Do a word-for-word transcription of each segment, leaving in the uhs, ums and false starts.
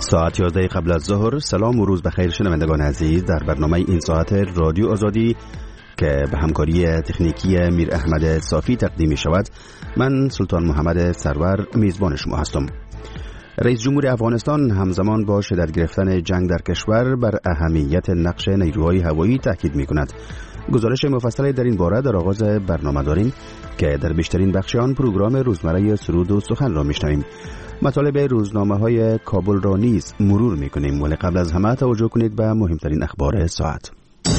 ساعت یازده قبل از ظهر. سلام و روز بخیر شنوندگان عزیز. در برنامه این ساعت رادیو آزادی که به همکاری تکنیکی میر احمد صافی تقدیم می شود، من سلطان محمد سرور میزبان شما هستم. رئیس جمهور افغانستان همزمان با شدت گرفتن جنگ در کشور بر اهمیت نقش نیروهای هوایی تاکید می کند. گزارش مفصلی در این باره در آغاز برنامه داریم که در بیشترین بخش آن پروگرام روزمره سرود و سخن را میشنویم. مطالب روزنامه های کابل را نیز مرور میکنیم، ولی قبل از همه توجه کنید به مهمترین اخبار ساعت.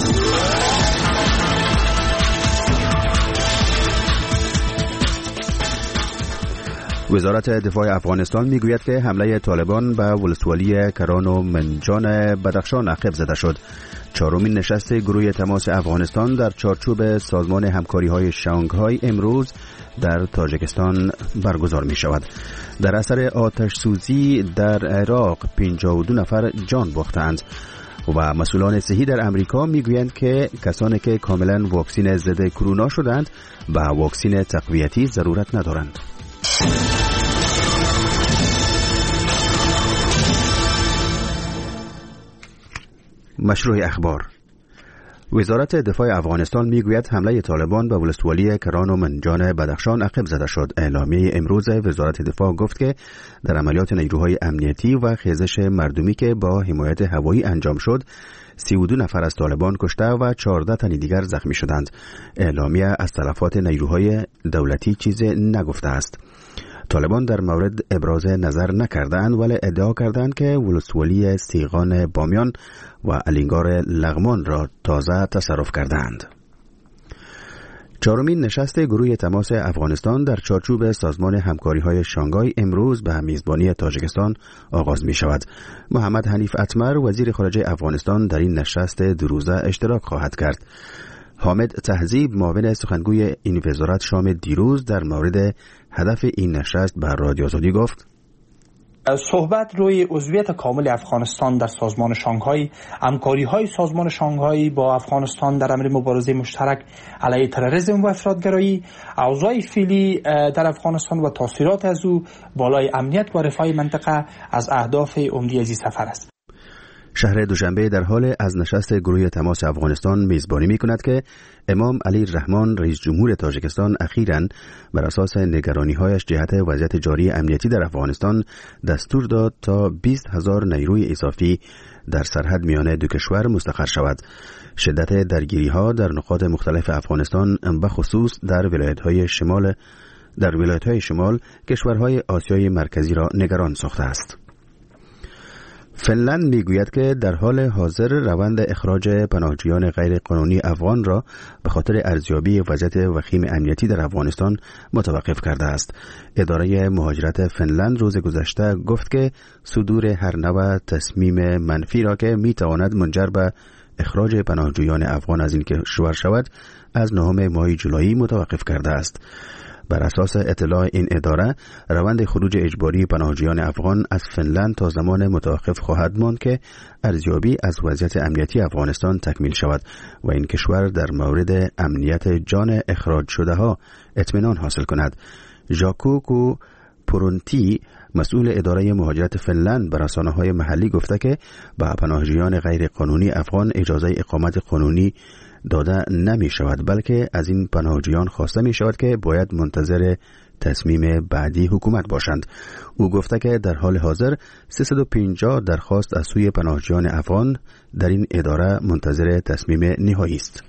وزارت دفاع افغانستان میگوید که حمله طالبان به ولسوالی کران و منجان بدخشان عقب زده شد. چهارمین نشست گروه تماس افغانستان در چارچوب سازمان همکاری های شانگهای امروز در تاجیکستان برگزار می شود. در اثر آتش سوزی در عراق پنجاه و دو نفر جان باختند و مسئولان صحی در امریکا میگویند که کسانی که کاملا واکسین ضد کرونا شدند به واکسین تقویتی ضرورت ندارند. مشروع اخبار. وزارت دفاع افغانستان میگوید حمله طالبان به ولسوالی کران و منجان بدخشان عقب زده شد. اعلامیه امروز وزارت دفاع گفت که در عملیات نیروهای امنیتی و خیزش مردمی که با حمایت هوایی انجام شد، سی و دو نفر از طالبان کشته و چهارده تن دیگر زخمی شدند. اعلامیه از تلفات نیروهای دولتی چیزی نگفته است. طالبان در مورد ابراز نظر نکردند، ولی ادعا کردند که ولسوالی سیغان بامیان و الینگار لغمان را تازه تصرف کردند. چهارمین نشست گروه تماس افغانستان در چارچوب سازمان همکاری‌های شانگهای امروز به میزبانی تاجیکستان آغاز می شود. محمد حنیف اتمر وزیر خارجه افغانستان در این نشست دو روزه اشتراک خواهد کرد. حامد تهذیب معاون سخنگوی این وزارت شام دیروز در مورد هدف این نشست به رادیو آزادی گفت: صحبت روی عضویت کامل افغانستان در سازمان شانگهای، همکاری‌های سازمان شانگهای با افغانستان در امر مبارزه مشترک علیه تروریسم و افراطگرایی، اوضاع فعلی در افغانستان و تاثیرات از او بالای امنیت و رفاه منطقه از اهداف عمده از این سفر است. شهر دوشنبه در حال از نشست گروه تماس افغانستان میزبانی می کند که امام علی الرحمن رئیس جمهور تاجیکستان اخیراً بر اساس نگرانی‌هایش جهت وضعیت جاری امنیتی در افغانستان دستور داد تا بیست هزار نیروی اضافی در سرحد میان دو کشور مستقر شود. شدت درگیری‌ها در نقاط مختلف افغانستان به خصوص در ولایت‌های شمال در ولایت‌های شمال کشورهای آسیای مرکزی را نگران ساخته است. فنلند میگوید که در حال حاضر روند اخراج پناهجویان غیر قانونی افغان را به خاطر ارزیابی وضعیت وخیم امنیتی در افغانستان متوقف کرده است. اداره مهاجرت فنلند روز گذشته گفت که صدور هر نوع تصمیم منفی را که میتواند منجر به اخراج پناهجویان افغان از این کشور شود از نهم ماه جولای متوقف کرده است. بر اساس اطلاع این اداره، روند خروج اجباری پناهجویان افغان از فنلند تا زمان متوقف خواهد ماند که ارزیابی از وضعیت امنیتی افغانستان تکمیل شود و این کشور در مورد امنیت جان اخراج شده ها اطمینان حاصل کند. ژاکوکو پورونتی مسئول اداره مهاجرت فنلند به رسانه‌های محلی گفته که به پناهجویان غیر قانونی افغان اجازه اقامت قانونی داده نمی شود، بلکه از این پناهجویان خواسته می شود که باید منتظر تصمیم بعدی حکومت باشند. او گفته که در حال حاضر سیصد و پنجاه درخواست از سوی پناهجویان افغان در این اداره منتظر تصمیم نهایی است.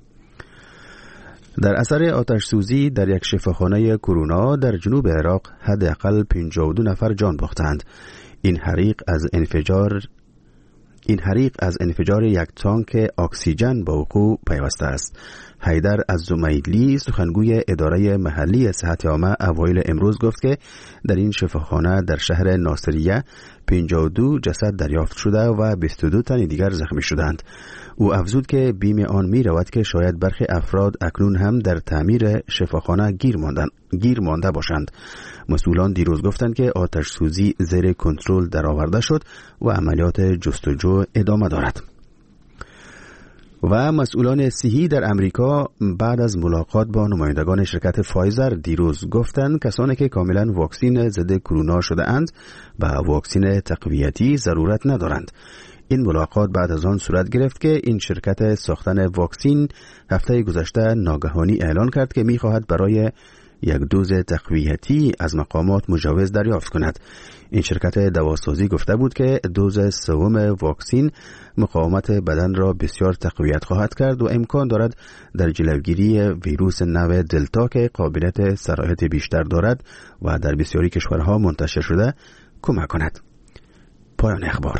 در اثر آتش سوزی در یک شفاخانه کرونا در جنوب عراق حداقل پنجاه و دو نفر جان باختند. این حریق از انفجار این حریق از انفجار یک تانک اکسیژن به وقوع پیوسته است. حیدر از زمیدلی سخنگوی اداره محلی صحت عامه اوایل امروز گفت که در این شفاخانه در شهر ناصریه پنجاه و دو جسد دریافت شده و بیست و دو تن دیگر زخمی شدند. او افزود که بیم آن می رود که شاید برخی افراد اکنون هم در تعمیر شفاخانه گیر ماندن گیر مانده باشند. مسئولان دیروز گفتند که آتش سوزی زیر کنترل درآورده شد و عملیات جستجو ادامه دارد. و مسئولان صحی در امریکا بعد از ملاقات با نمایندگان شرکت فایزر دیروز گفتند کسانی که کاملا واکسین ضد کرونا شده اند و واکسین تقویتی ضرورت ندارند. این ملاقات بعد از آن صورت گرفت که این شرکت ساختن واکسین هفته گذشته ناگهانی اعلان کرد که می‌خواهد برای یک دوز تقویتی از مقامات مجوز دریافت کند. این شرکت دواسازی گفته بود که دوز سوم واکسین مقاومت بدن را بسیار تقویت خواهد کرد و امکان دارد در جلوگیری ویروس نو دلتا که قابلیت سرایت بیشتر دارد و در بسیاری کشورها منتشر شده کمک کند. پایان اخبار.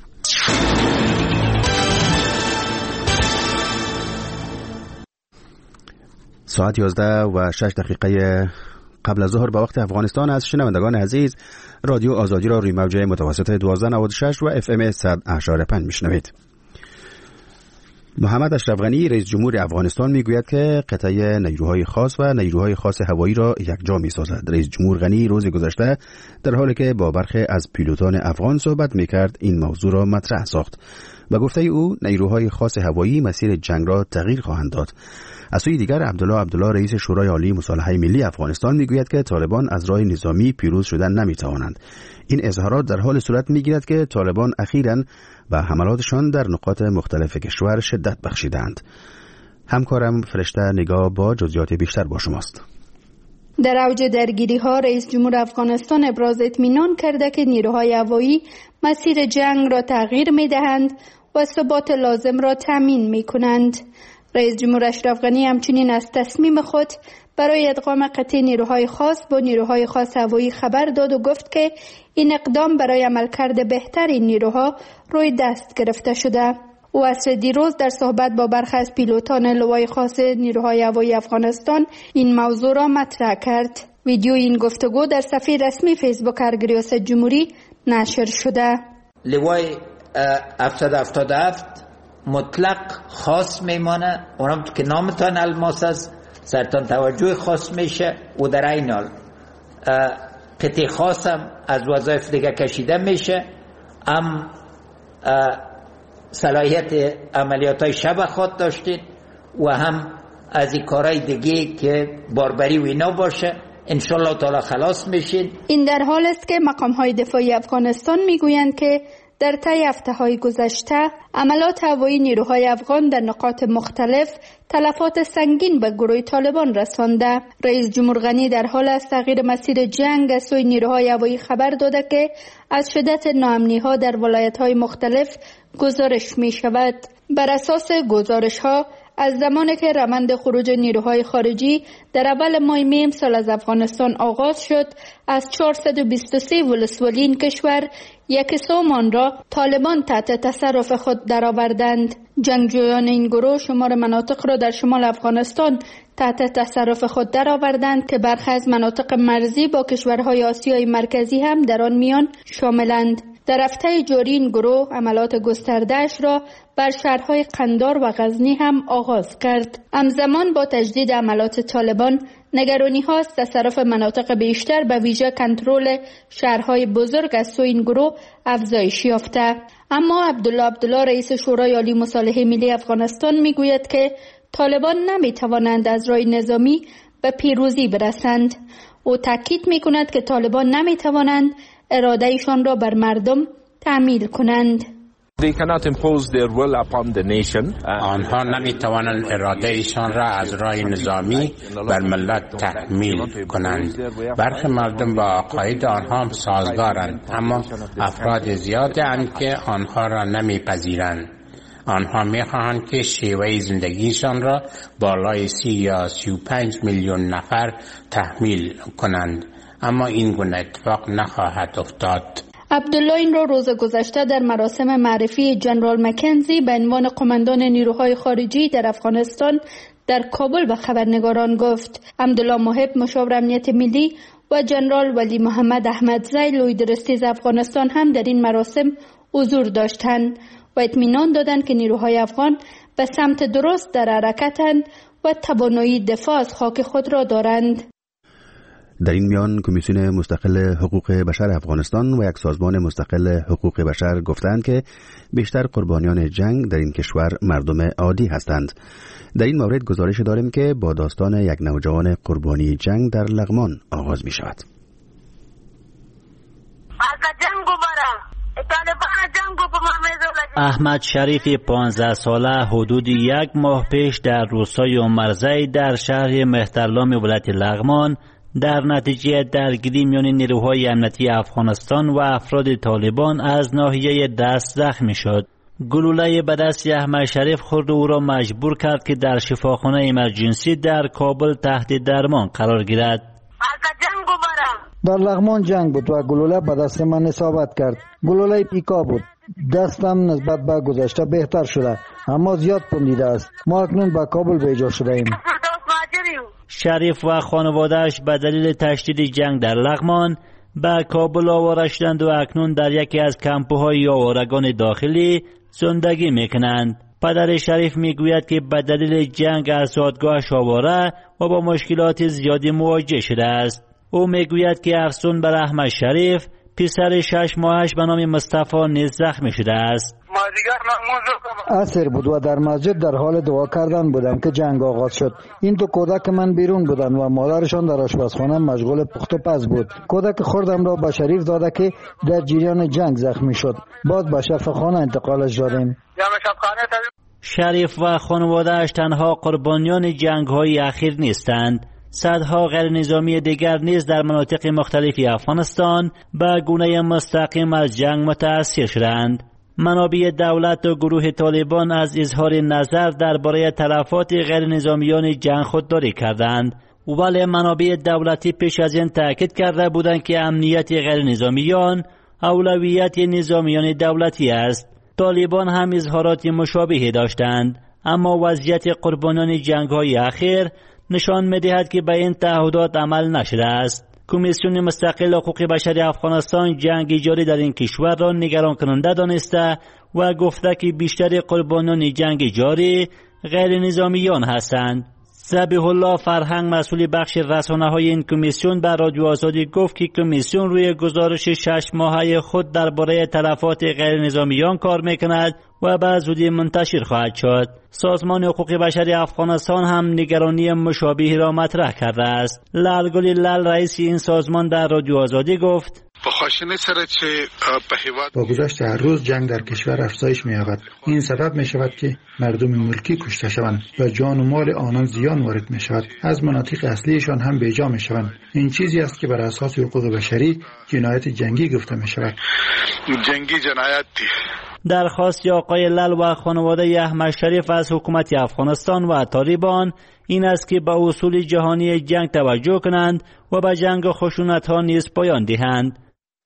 ساعت یازده و شش دقیقه قبل از ظهر به وقت افغانستان از شنوندگان عزیز رادیو آزادی را روی موج متوسط دوازده نود و شش و اف ام صد و اشاره پنج میشنوید. محمد اشرف غنی رئیس جمهور افغانستان میگوید که قطعه نیروهای خاص و نیروهای خاص هوایی را یکجا میسازد. رئیس جمهور غنی روز گذشته در حالی که با برخی از پیلوتان افغان صحبت میکرد این موضوع را مطرح ساخت. به گفته او نیروهای خاص هوایی مسیر جنگ را تغییر خواهند داد. از سوی دیگر عبدالله عبدالله رئیس شورای عالی مصالحه ملی افغانستان میگوید که طالبان از راه نظامی پیروز شدن نمیتوانند. این اظهارات در حال صورت میگیرد که طالبان اخیراً و حملاتشان در نقاط مختلف کشور شدت بخشیدند. همکارم فرشته نگاه با جزئیات بیشتر با شماست. در اوج درگیری ها رئیس جمهور افغانستان ابراز اطمینان کرده که نیروهای هوایی مسیر جنگ را تغییر می دهند و ثبات لازم را تامین می کنند. رئیس جمهور اشرف غنی همچنین از تصمیم خود برای ادغام قطعه نیروهای خاص با نیروهای خاص هوایی خبر داد و گفت که این اقدام برای عملکرد بهتر این نیروها روی دست گرفته شده. او عصر دیروز در صحبت با برخی از پیلوتان لوای خاص نیروهای هوایی افغانستان این موضوع را مطرح کرد. ویدیو این گفتگو در صفحه رسمی فیسبوک ارگ ریاست جمهوری نشر شده. لوای هفتصد و هفتاد و هفت مطلق خاص میمانه، اونم که نامتان الماس است سرتان توجه خاص میشه و در این حال قطعه خاص هم از وظایف دیگه کشیده میشه، هم صلاحیت عملیات های شب خود داشتید و هم از این کارهای دیگه که باربری و اینا باشه انشالله تعالی خلاص میشید. این در حال است که مقام های دفاعی افغانستان میگویند که در طی هفته‌های گذشته عملات هوایی نیروهای افغان در نقاط مختلف تلفات سنگین به گروه طالبان رسانده. رئیس جمهور غنی در حال از تغییر مسیر جنگ از سوی نیروهای هوایی خبر داده که از شدت ناامنی‌ها در ولایت‌های مختلف گزارش می‌شود. بر اساس گزارش‌ها از زمانی که روند خروج نیروهای خارجی در اول ماه می امسال از افغانستان آغاز شد، از چهارصد و بیست و سه ولسوالی این کشور یک سوم آن را طالبان تحت تصرف خود درآوردند. جنگجویان این گروه شمار مناطق را در شمال افغانستان تحت تصرف خود درآوردند که برخی از مناطق مرزی با کشورهای آسیای مرکزی هم در آن میان شاملند. در هفته جاری این گروه عملات گسترده‌اش را بر شهرهای قندار و غزنی هم آغاز کرد. همزمان با تجدید عملات طالبان نگرانی ها از تصرف مناطق بیشتر به ویژه کنترل شهرهای بزرگ از سوی این گروه افزایش یافته. اما عبدالله عبدالله رئیس شورای عالی مصالحه ملی افغانستان میگوید که طالبان نمی توانند از راه نظامی به پیروزی برسند. او تاکید می کند که طالبان نمی توانند اراده ایشان را بر مردم تحمیل کنند. They cannot impose their will upon the nation. آنها نمیتوانند اراده ایشان را از راه نظامی بر ملت تحمیل کنند. برخی مردم با عقاید آنها هم سازگارند، اما افراد زیادی اند که آنها را نمیپذیرند. آنها میخواهند که شیوه زندگیشان را بالای سی یا سی و پنج میلیون نفر تحمیل کنند، اما این گونه اتفاق نخواهد افتاد. عبدالله این را روز گذشته در مراسم معرفی جنرال مکنزی به عنوان قماندان نیروهای خارجی در افغانستان در کابل به خبرنگاران گفت. عبدالله محب مشاور امنیت ملی و جنرال ولی محمد احمدزی لوی درستیز افغانستان هم در این مراسم حضور داشتند و اطمینان دادند که نیروهای افغان به سمت درست در حرکتند و توانایی دفاع از خاک خود را دارند. در این میان کمیسیون مستقل حقوق بشر افغانستان و یک سازمان مستقل حقوق بشر گفتند که بیشتر قربانیان جنگ در این کشور مردم عادی هستند. در این مورد گزارش داریم که با داستان یک نوجوان قربانی جنگ در لغمان آغاز می شود. احمد شریف پانزده ساله حدود یک ماه پیش در روستای عمرزی در شهر مهترلام ولایت لغمان در نتیجه درگیری میان نیروهای امنیتی افغانستان و افراد طالبان از ناحیه دست زخمی شد. گلوله به دست احمد شریف خورد او را مجبور کرد که در شفاخانه ایمرجنسی در کابل تحت درمان قرار گیرد. در لغمان جنگ بود و گلوله به دست من اصابت کرد. گلوله پیکا بود. دستم نسبت به گذشته بهتر شده، اما زیاد پوندیده است. ما اکنون به کابل بیجا شده ایم. شریف و خانواده‌اش به دلیل تشدید جنگ در لغمان به کابل آواره شدند و اکنون در یکی از کمپ‌های آوارگان داخلی زندگی میکنند. پدر شریف میگوید که به دلیل جنگ از زادگاهش آواره و با مشکلات زیادی مواجه شده است. او میگوید که افسون بر احمد شریف پسر شش ماهش به نام مصطفی نیز زخمی شده است. عصر بود و در مسجد در حال دعا کردن بودم که جنگ آغاز شد. این دو کودک من بیرون بودن و مادرشان در آشپزخانه مشغول پخت و پز بود. کودک خردم را به شریف داده که در جریان جنگ زخمی شد. باز به شفاخانه انتقالش دادیم. شریف و خانواده‌اش تنها قربانیان جنگ‌های اخیر نیستند. صدها غیر نظامی دیگر نیز در مناطق مختلفی افغانستان به گونه مستقیم از جنگ متأثر شدند. منابع دولت و گروه طالبان از اظهار نظر درباره تلفات غیر نظامیان جنگ خودداری کردند، ولی منابع دولتی پیش از این تاکید کرده بودند که امنیت غیر نظامیان اولویت نظامیان دولتی است. طالبان هم اظهارات مشابهی داشتند، اما وضعیت قربانیان جنگ‌های اخیر نشان می‌دهد که به این تعهدات عمل نشده است. کمیسیون مستقل حقوق بشر افغانستان جنگ جاری در این کشور را نگران کننده دانسته و گفته که بیشتر قربانیان جنگ جاری غیر نظامیان هستند. ذبیح الله فرهنگ مسئول بخش رسانه‌های این کمیسیون به رادیو آزادی گفت که کمیسیون روی گزارش شش ماهه خود درباره تلفات غیر نظامیان کار میکند و به زودی منتشر خواهد شد. سازمان حقوق بشر افغانستان هم نگرانی مشابهی را مطرح کرده است. لالگلی لال رئیس این سازمان در رادیو آزادی گفت: با گذشت هر روز جنگ در کشور افزایش می‌یابد. این سبب می‌شود که مردم ملکی کشته شوند و جان و مال آنان زیان وارد می‌شود. از مناطق اصلیشان هم بیجا می‌شوند. این چیزی است که بر اساس حقوق بشری جنایت جنگی گفته می‌شود. جنگی جنایتی. درخواست آقای لال و خانواده احمد شریف از حکومت افغانستان و طالبان این است که به اصول جهانی جنگ توجه کنند و به جنگ و خشونت‌ها نیز پایان دهند.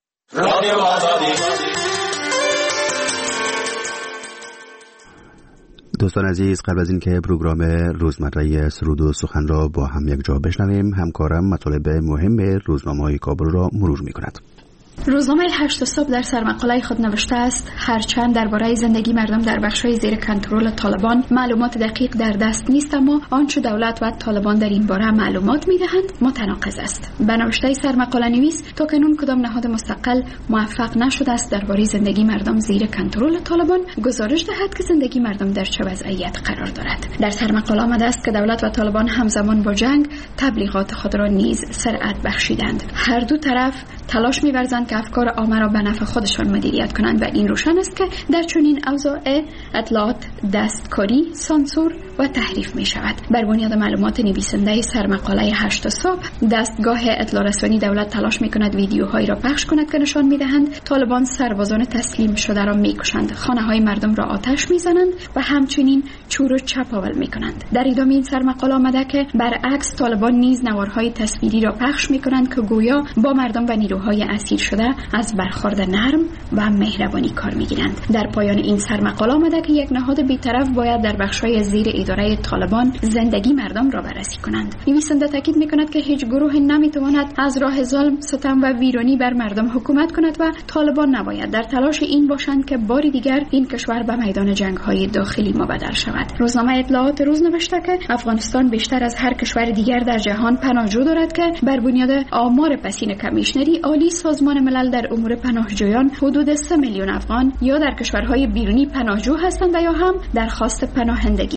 دوستان عزیز، قبل از اینکه پروگرام روزمره سرود و سخن را با هم یک جا بشنویم، همکارم مطالب مهم روزنامه‌های کابل را مرور می‌کند. روزنامه هشت صبح در سرمقاله خود نوشته است: هرچند درباره زندگی مردم در بخش‌های زیر کنترل طالبان معلومات دقیق در دست نیست، اما آنچه دولت و طالبان در این باره معلومات می‌دهند متناقض است. به نوشته سرمقاله نویس، تاکنون کدام نهاد مستقل موفق نشده است درباره زندگی مردم زیر کنترل طالبان گزارش دهد که زندگی مردم در چه وضعیت قرار دارد. در سرمقاله آمده است که دولت و طالبان همزمان با جنگ تبلیغات خود را نیز سرعت بخشیدند. هر دو طرف تلاش می‌ورزند که افکار عامه را به نفع خودشان مدیریت کنند و این روشن است که در چنین اوضاع اطلاعات دستکاری، سانسور و تحریف می شود. بر بنیاد معلومات نویسنده سرمقاله هشت صبح، دستگاه اطلاع رسانی دولت تلاش می کند ویدیوهایی را پخش کند که نشان می دهند طالبان سربازان تسلیم شده را می کشند، خانه های مردم را آتش می زنند و همچنین چور و چپاول می کنند. در ادامه این سرمقاله آمده که برعکس طالبان نیز نوارهای تصویری را پخش می کنند که گویا با مردم و نیروهای اسیر شده شده از برخورد نرم و مهربانی کار میگیرند. در پایان این سرمقاله آمده که یک نهاد بی‌طرف باید در بخش‌های زیر اداره طالبان زندگی مردم را بررسی کنند. نویسنده تاکید می‌کند که هیچ گروه نمی‌تواند از راه ظلم، ستم و ویرانی بر مردم حکومت کند و طالبان نباید در تلاش این باشند که باری دیگر این کشور به میدان جنگ‌های داخلی مبدل شود. روزنامه اطلاعات روز نوشته که افغانستان بیشتر از هر کشور دیگر در جهان پناهجو دارد که بر بنیاد آمار پسین کمیشنری عالی سازمان ملل در امور پناهجویان حدود سه میلیون افغان یا در کشورهای بیرونی پناهجو هستند و یا هم درخواست پناهندگی